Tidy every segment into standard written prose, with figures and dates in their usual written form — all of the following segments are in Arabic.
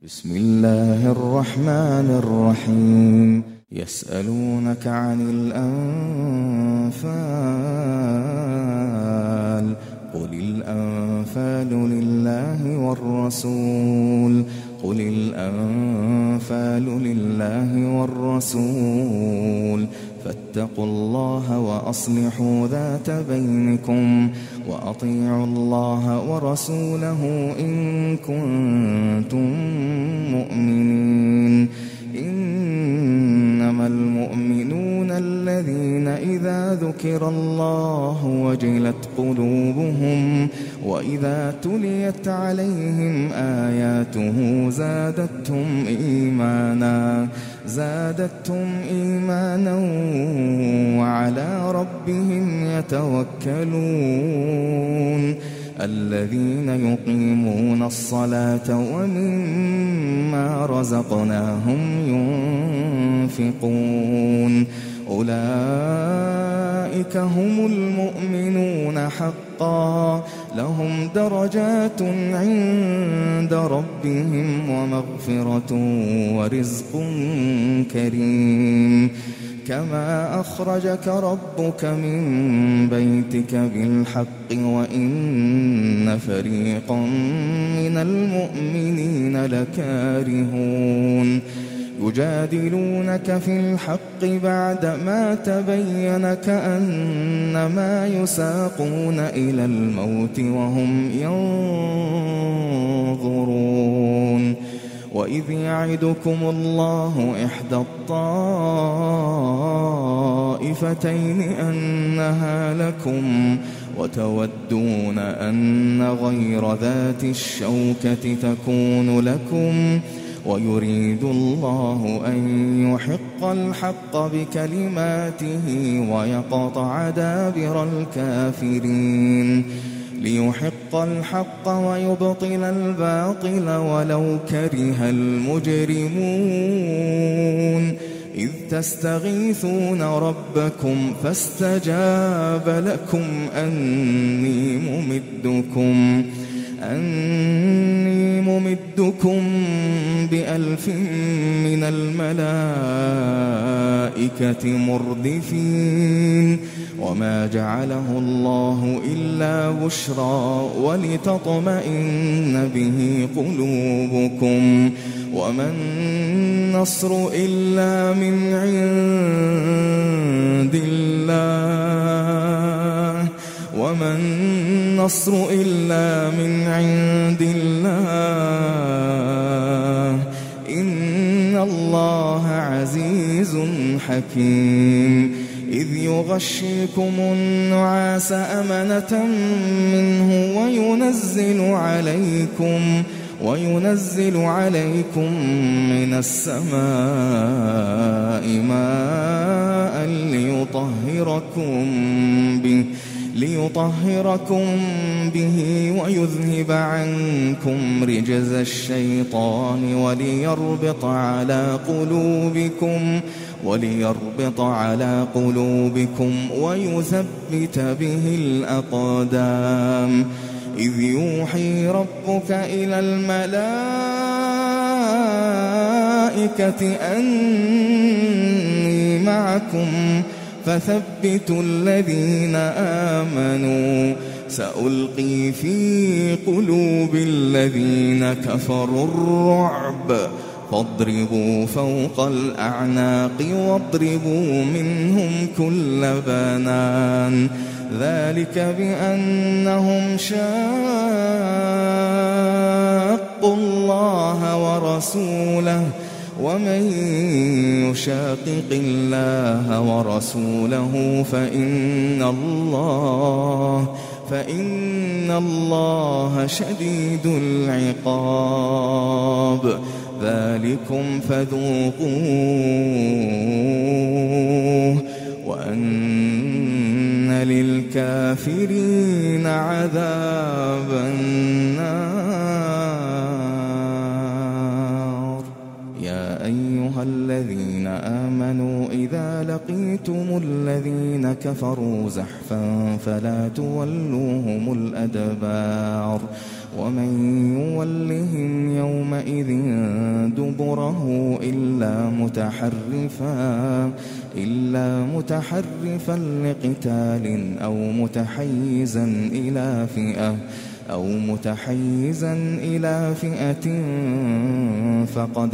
بسم الله الرحمن الرحيم. يسألونك عن الأنفال قل الأنفال لله والرسول فاتقوا الله وأصلحوا ذات بينكم وأطيعوا الله ورسوله إن كنتم مؤمنين. إنما المؤمنون الذين إذا ذكر الله وجلت قلوبهم وإذا تليت عليهم آياته زادتهم إيمانا وعلى ربهم يتوكلون. الذين يقيمون الصلاة ومما رزقناهم ينفقون أولئك هم المؤمنون حقا لهم درجات عند ربهم ومغفرة ورزق كريم. كما أخرجك ربك من بيتك بالحق وإن فريقا من المؤمنين لكارهون. يجادلونك في الحق بعدما تبين كأنما يساقون إلى الموت وهم ينظرون. وإذ يعدكم الله إحدى الطائفتين أنها لكم وتودون أن غير ذات الشوكة تكون لكم ويريد الله أن يحق الحق بكلماته ويقطع دابر الكافرين. ليحق الحق ويبطل الباطل ولو كره المجرمون. إذ تستغيثون ربكم فاستجاب لكم أني ممدكم ب1000 من الملائكة مردفين. وما جعله الله إلا بشرى ولتطمئن به قلوبكم وما النصر إلا من عند الله إن الله عزيز حكيم. إذ يغشيكم النعاس أمنة منه وينزل عليكم من السماء ماء ليطهركم به ويذهب عنكم رجز الشيطان وليربط على قلوبكم ويثبت به الأقدام. إذ يوحي ربك إلى الملائكة أني معكم فثبتوا الذين آمنوا سألقي في قلوب الذين كفروا الرعب فاضربوا فوق الأعناق واضربوا منهم كل بنان. ذلك بأنهم شاقوا الله ورسوله ومن يشاقق الله ورسوله فإن الله شديد العقاب. ذلكم فذوقوه وأن للكافرين عذاب النار. يا أيها الذين آمنوا إذا لقيتم الذين كفروا زحفا فلا تولوهم الأدبار ومن يولهم يومئذ دبره إلا متحرفا لقتال أو متحيزا إلى فئة فقد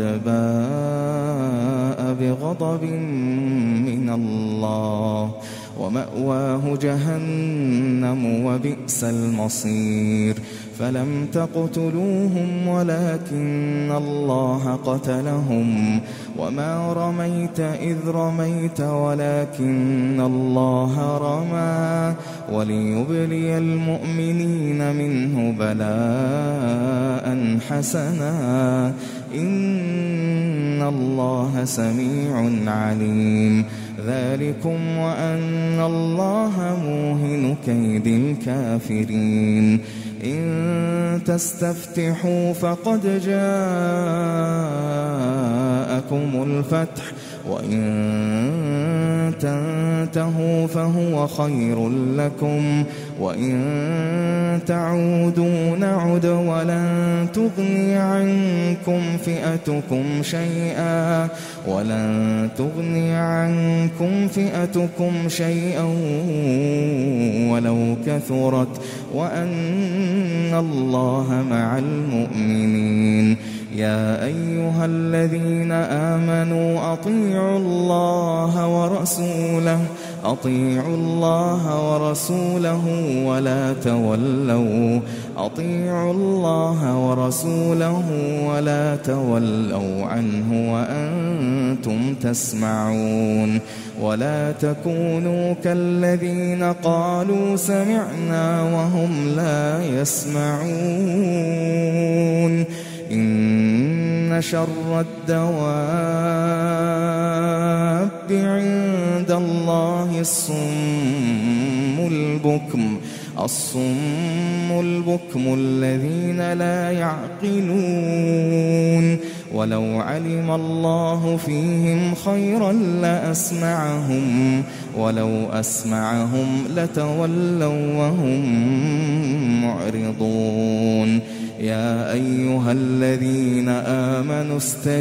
باء بغضب من الله ومأواه جهنم وبئس المصير فلم تقتلوهم ولكن الله قتلهم وما رميت إذ رميت ولكن الله رمى وليبلي المؤمنين منه بلاء حسنا إن الله سميع عليم ذلكم وأن الله موهن كيد الكافرين إن تستفتحوا فقد جاءكم الفتح وإن تنتهوا فهو خير لكم وإن تعودوا نعد ولن تغني عنكم فئتكم شيئا ولو كثرت وأن الله مع المؤمنين يا أيها الذين آمنوا أطيعوا الله ورسوله ولا تولوا عنه وأنتم تسمعون ولا تكونوا كالذين قالوا سمعنا وهم لا يسمعون إن شر الدواب عند الله الصم البكم الذين لا يعقلون ولو علم الله فيهم خيرا لأسمعهم ولو أسمعهم لتولوا وهم معرضون يا أيها الذين آمنوا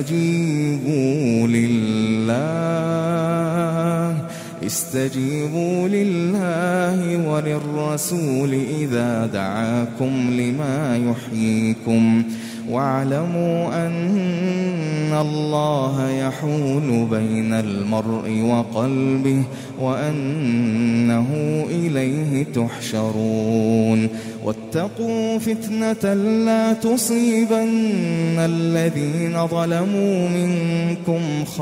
استجيبوا لله وللرسول إذا دعاكم لما يحييكم واعلموا أن الله يحول بين المرء وقلبه وأنه إليه تحشرون واتقوا فتنة لا تصيبن الذين ظلموا منكم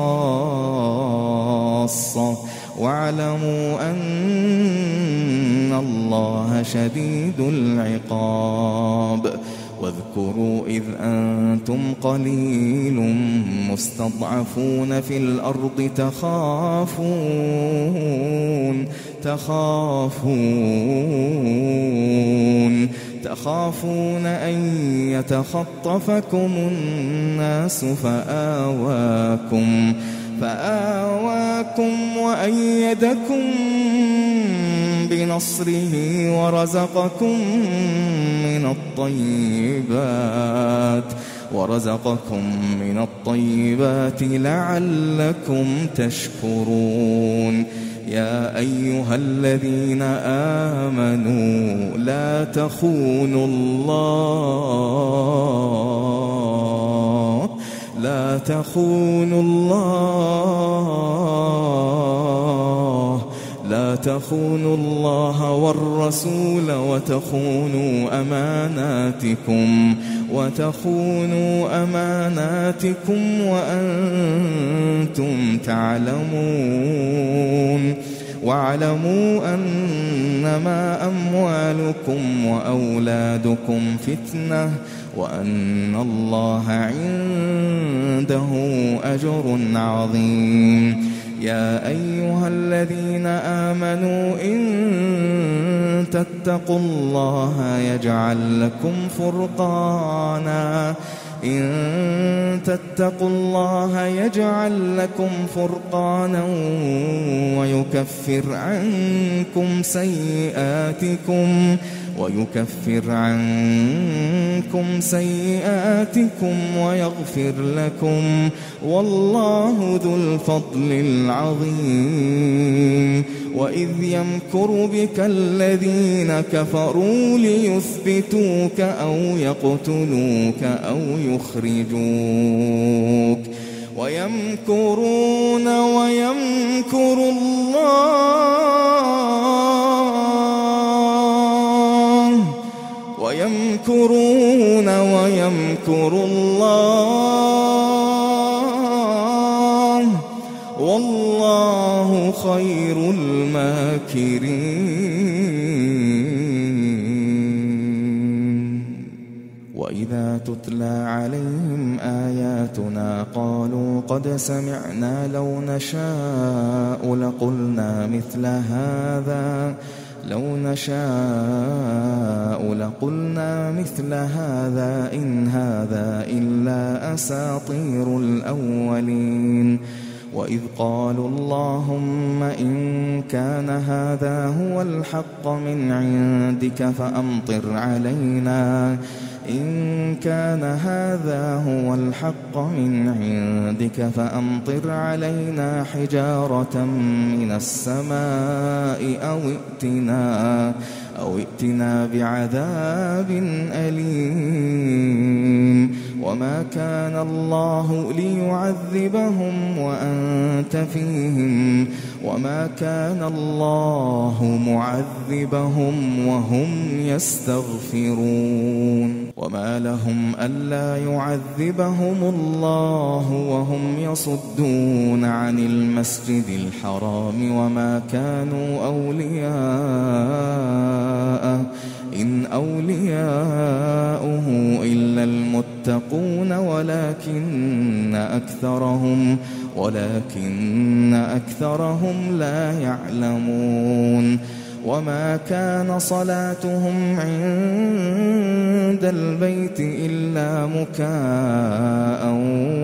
خاصة واعلموا أن الله شديد العقاب واذكروا إذ أنتم قليل مستضعفون في الأرض تخافون أن يتخطفكم الناس فآواكم وأيدكم بنصره ورزقكم من الطيبات لعلكم تشكرون يا أيها الذين آمنوا لا تخونوا الله والرسول وتخونوا أماناتكم وأنتم تعلمون واعلموا أنما أموالكم وأولادكم فتنة وأن الله عنده أجر عظيم يا أيها الذين آمنوا إن تتقوا الله إن تتقوا الله يجعل لكم فرقانا ويكفر عنكم سيئاتكم ويغفر لكم، والله ذو الفضل العظيم. وإذ يمكر بك الذين كفروا ليثبتوك أو يقتلوك أو يخرجوك ويمكرون ويمكر الله والله خير الماكرين. وإذا تتلى عليهم آياتنا قالوا قد سمعنا لو نشاء لقلنا مثل هذا إن هذا إلا أساطير الأولين. وإذ قالوا اللهم إن كان هذا هو الحق من عندك فأمطر علينا حجارة من السماء أو ائتنا بعذاب أليم. وما كان الله ليعذبهم وأنت فيهم وما كان الله معذبهم وهم يستغفرون. وما لهم ألا يعذبهم الله وهم يصدون عن المسجد الحرام وما كانوا أولياءه إن أولياؤه إلا المتقون ولكن أكثرهم لا يعلمون. وما كان صلاتهم عند البيت إلا مكاء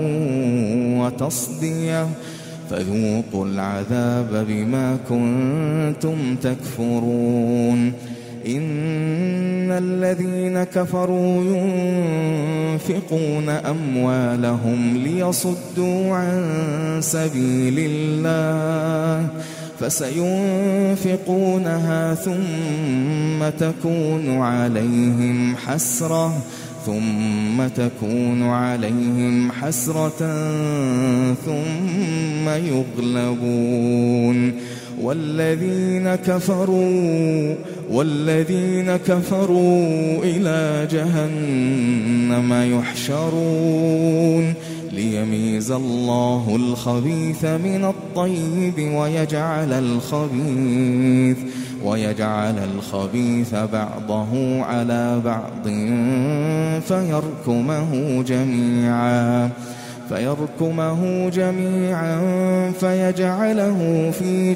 وتصدية فذوقوا العذاب بما كنتم تكفرون. إن الذين كفروا ينفقون أموالهم ليصدوا عن سبيل الله فسينفقونها ثم تكون عليهم حسرة ثم يغلبون. والذين كفروا إلى جهنم يحشرون ليميز الله الخبيث من الطيب ويجعل الخبيث بعضه على بعض فيركمه جميعا فيجعله في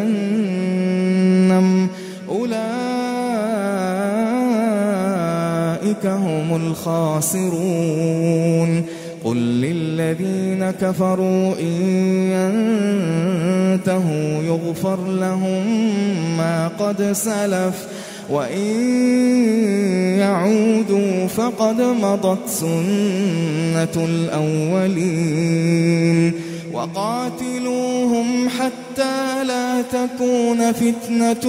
جهنم أولئك هم الخاسرون. قل للذين كفروا إن ينتهوا يغفر لهم ما قد سلف وإن يعودوا فقد مضت سنة الأولين. وقاتلوهم حتى لا تكون فتنة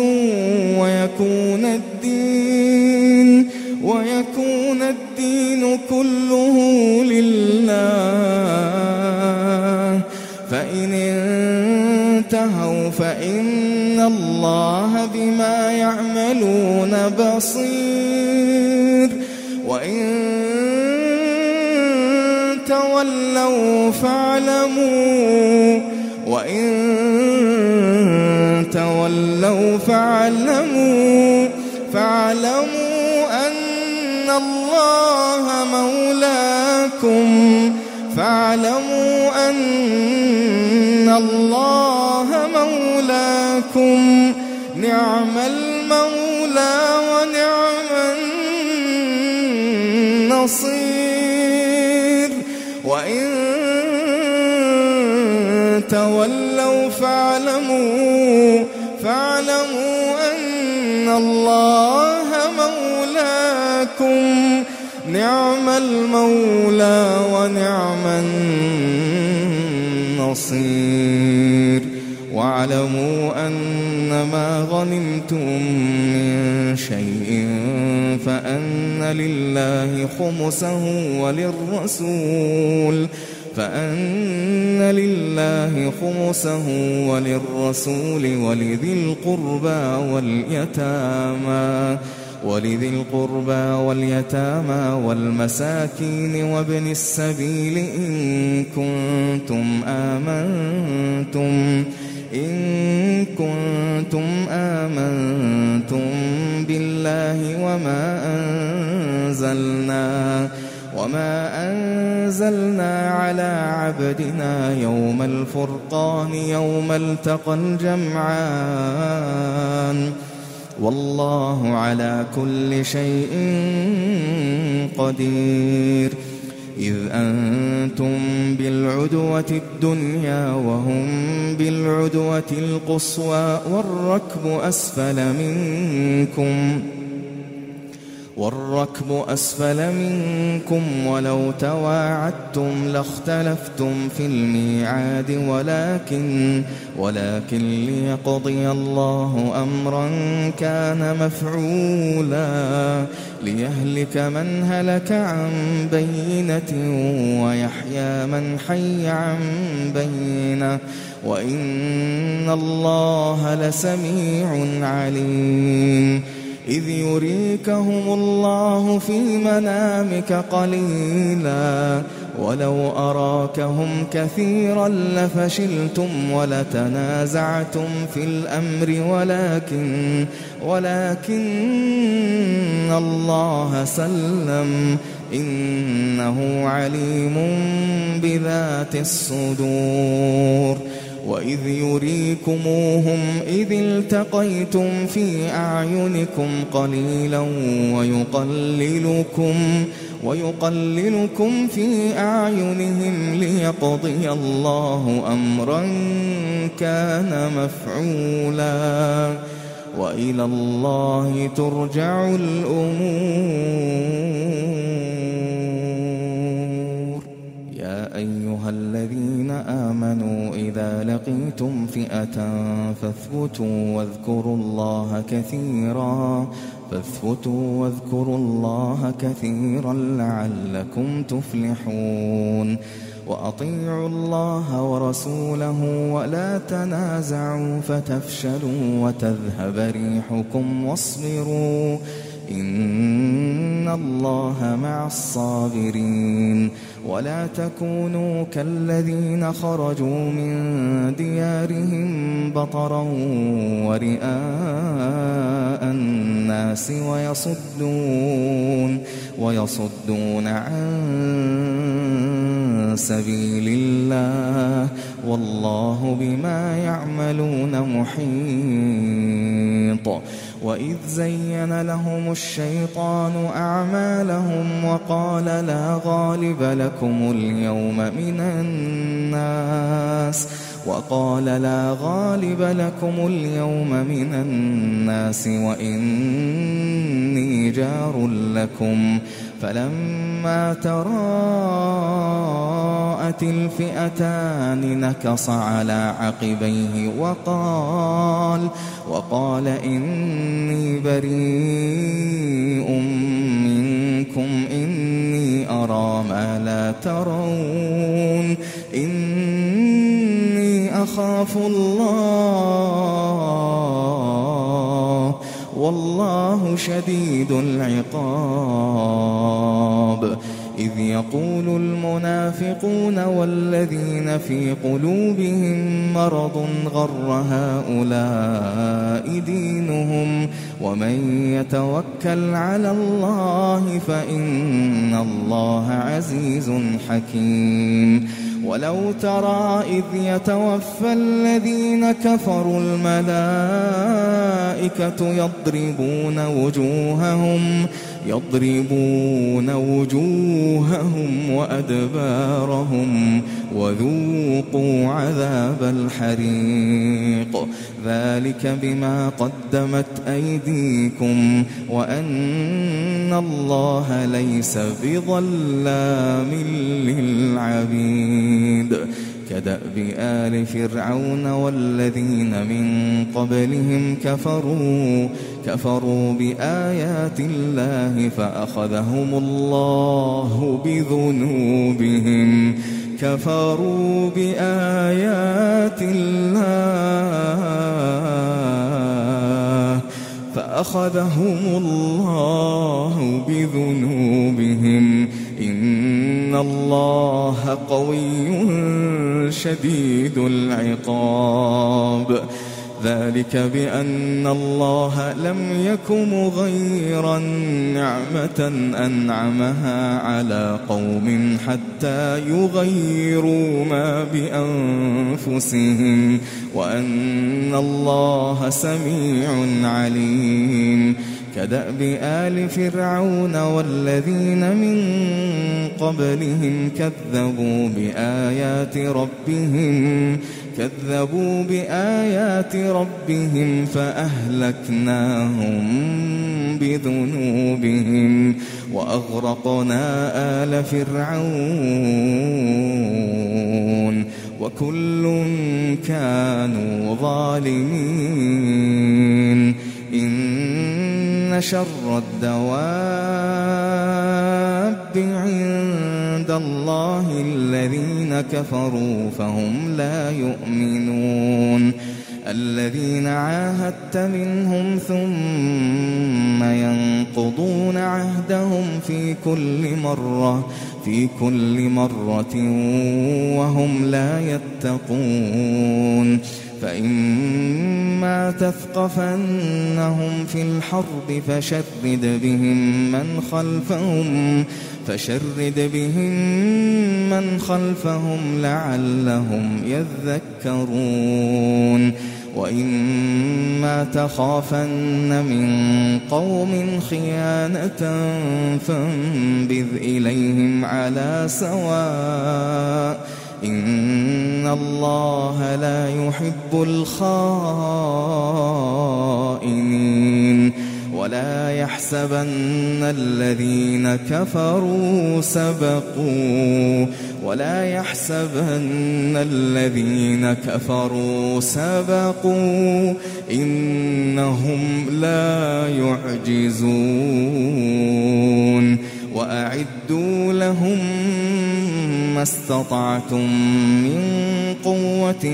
ويكون الدين كله لله. فإن انتهوا فإن الله بما يعملون بصير. وإن تولوا فاعلموا أن الله مولاكم نعم المولى ونعم النصير. تولوا فاعلموا أن الله مولاكم نعم المولى ونعم النصير واعلموا أنما غنمتم من شيء فأن لله خمسه وللرسول ولذي القربى واليتامى والمساكين وابن السبيل إن كنتم آمنتم بالله وما أنزلنا على عبدنا يوم الفرقان يوم التقى الجمعان والله على كل شيء قدير إذ أنتم بالعدوة الدنيا وهم بالعدوة القصوى والركب أسفل منكم ولو تواعدتم لاختلفتم في الميعاد ولكن ليقضي الله أمرا كان مفعولا ليهلك من هلك عن بينة ويحيى من حي عن بينة وإن الله لسميع عليم إذ يريكهم الله في منامك قليلا ولو أراكهم كثيرا لفشلتم ولتنازعتم في الأمر ولكن الله سلم إنه عليم بذات الصدور وإذ يريكموهم إذ التقيتم في أعينكم قليلا ويقللكم في أعينهم ليقضي الله أمرا كان مفعولا وإلى الله ترجع الأمور يا أيها الذين آمنوا إذا لقيتم فئة فاثبتوا واذكروا الله كثيرا لعلكم تفلحون وأطيعوا الله ورسوله ولا تنازعوا فتفشلوا وتذهب ريحكم واصبروا إن الله مع الصابرين ولا تكونوا كالذين خرجوا من ديارهم بطرا ورئاء الناس ويصدون عن سبيل الله والله بما يعملون محيط وإذ زين لهم الشيطان أعمالهم وقال لا غالب لكم اليوم من الناس وإني جار لكم فلما تراءت الفئتان نكص على عقبيه وقال إني بريء منكم إني أرى ما لا ترون إني أخاف الله والله شديد العقاب إذ يقول المنافقون والذين في قلوبهم مرض غر هؤلاء دينهم ومن يتوكل على الله فإن الله عزيز حكيم ولو ترى إذ يتوفى الذين كفروا الملائكة يضربون وجوههم يضربون وجوههم وأدبارهم وذوقوا عذاب الحريق ذلك بما قدمت أيديكم وأن الله ليس بظلام للعبيد كدأب آل فرعون والذين من قبلهم كفروا بآيات الله فأخذهم الله بذنوبهم كفروا بآيات الله فأخذهم الله بذنوبهم إن الله قوي شديد العقاب ذلك بأن الله لم يك مغيرا نعمة أنعمها على قوم حتى يغيروا ما بأنفسهم وأن الله سميع عليم كدأب آل فرعون والذين من قبلهم كذبوا بآيات ربهم فأهلكناهم بذنوبهم وأغرقنا آل فرعون وكل كانوا ظالمين إن شر الدواب عند الله الذين كفروا فهم لا يؤمنون الذين عاهدت منهم ثم ينقضون عهدهم في كل مرة وهم لا يتقون فإما تثقفنهم في الحرب فشرد بهم من خلفهم لعلهم يذكرون وإما تخافن من قوم خيانة فانبذ إليهم على سواء إن الله لا يحب الخائنين ولا يحسبن الذين كفروا سبقوا إنهم لا يعجزون وأعدوا لهم ما استطعتم من قوة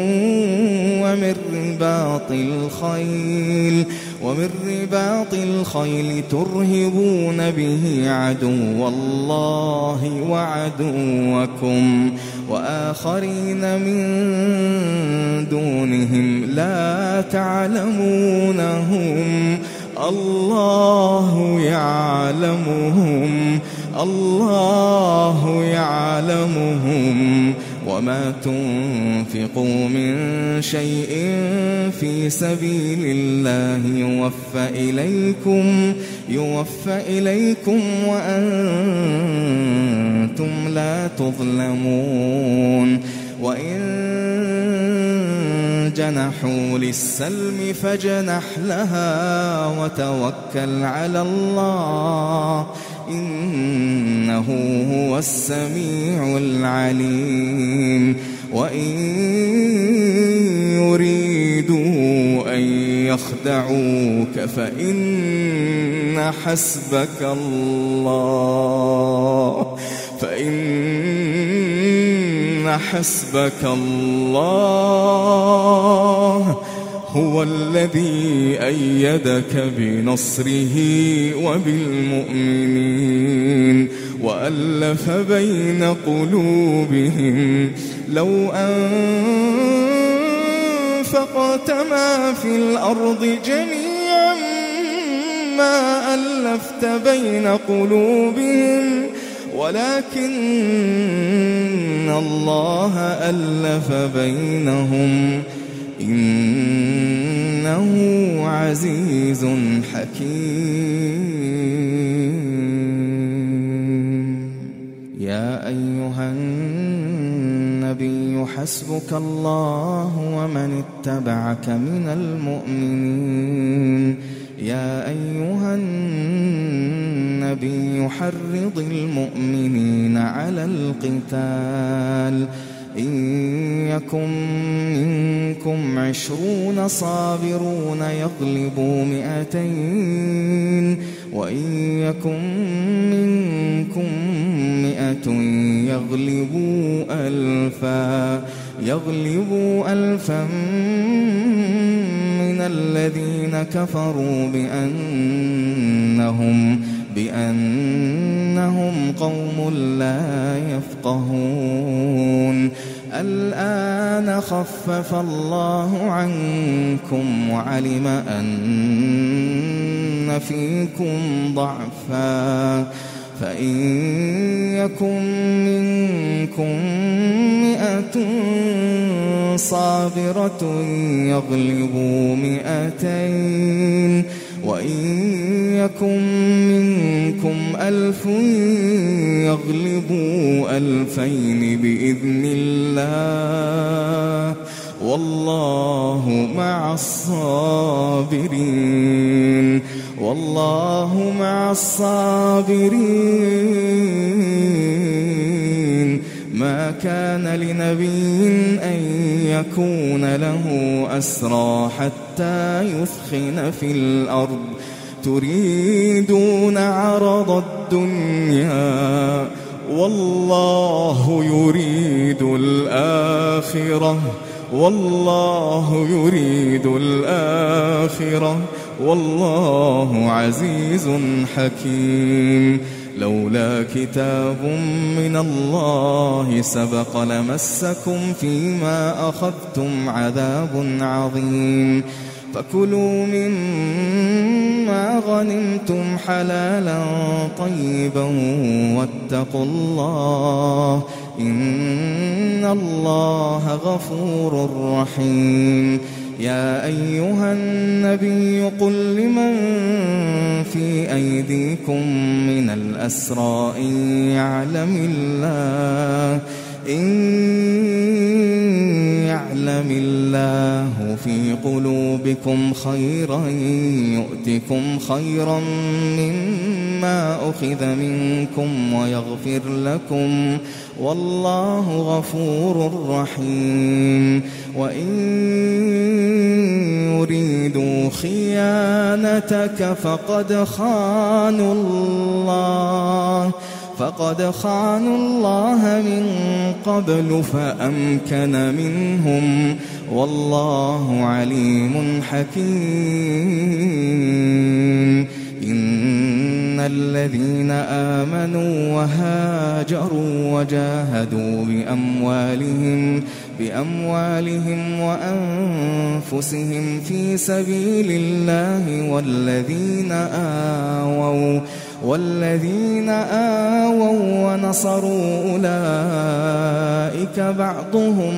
ومن رباط الخيل ترهبون به عدو الله وعدوكم وآخرين من دونهم لا تعلمونهم الله يعلمهم وما تنفقوا من شيء في سبيل الله يوفى إليكم وأنتم لا تظلمون وإن جنحوا للسلم فاجنح لها وتوكل على الله إنه هو السميع العليم وإن يريدوا أن يخدعوك فإن حسبك الله هو الذي أيدك بنصره وبالمؤمنين وألف بين قلوبهم لو أنفقت ما في الأرض جميعا ما ألفت بين قلوبهم ولكن الله ألف بينهم إنه عزيز حكيم. يا أيها النبي حسبك الله ومن اتبعك من المؤمنين. يا أيها النبي حرض المؤمنين على القتال. إن يكن منكم 20 صابرون يغلبوا 200 وإن يكن منكم 100 يغلبوا ألفا من الذين كفروا بأنهم قوم لا يفقهون. الآن خفف الله عنكم وعلم أن فيكم ضعفا فإن يكن منكم 100 صابرة يغلبوا 200 وإن يكن منكم 1000 يغلبوا 2000 بإذن الله والله مع الصابرين. والله مع الصابرين. ما كان لنبي أن يكون له أسرى حتى يثخن في الأرض تريدون عرض الدنيا والله يريد الآخرة والله عزيز حكيم. لولا كتاب من الله سبق لمسكم فيما أخذتم عذاب عظيم. فكلوا مما غنمتم حلالا طيبا واتقوا الله إن الله غفور رحيم. يا أيها النبي قل لمن في أيديكم من الأسرى إن يعلم الله في قلوبكم خيرا يؤتكم خيرا مما أخذ منكم ويغفر لكم والله غفور رحيم. وإن يريدوا خيانتك فقد خانوا الله من قبل فأمكن منهم والله عليم حكيم. إن الذين آمنوا وهاجروا وجاهدوا بأموالهم وأنفسهم في سبيل الله والذين آووا ونصروا أولئك بعضهم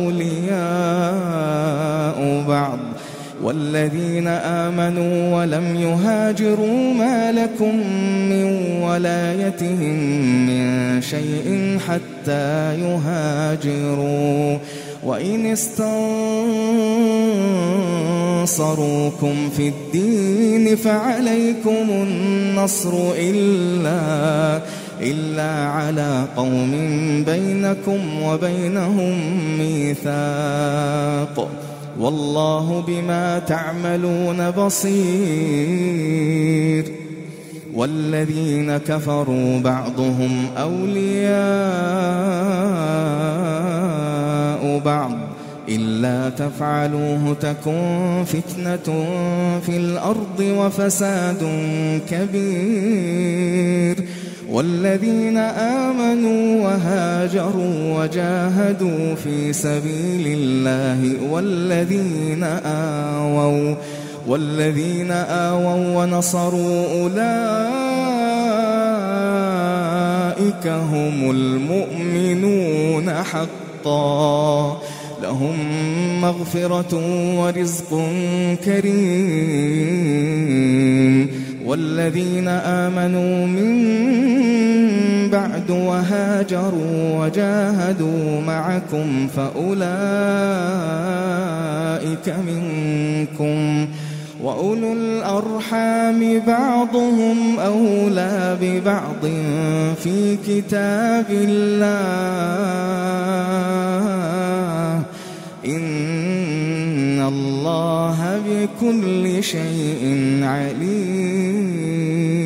أولياء بعض والذين آمنوا ولم يهاجروا ما لكم من ولايتهم من شيء حتى يهاجروا. وإن استنصروكم في الدين فعليكم النصر إلا على قوم بينكم وبينهم ميثاق والله بما تعملون بصير. والذين كفروا بعضهم أولياء بعض إلا تفعلوه تكن فتنة في الأرض وفساد كبير. والذين آمنوا وهاجروا وجاهدوا في سبيل الله والذين آووا ونصروا أولئك هم المؤمنون حقا لهم مغفرة ورزق كريم. والذين آمنوا من بعد وهاجروا وجاهدوا معكم فأولئك منكم، وأولو الأرحام بعضهم أولى ببعض في كتاب الله، إن الله بكل شيء عليم.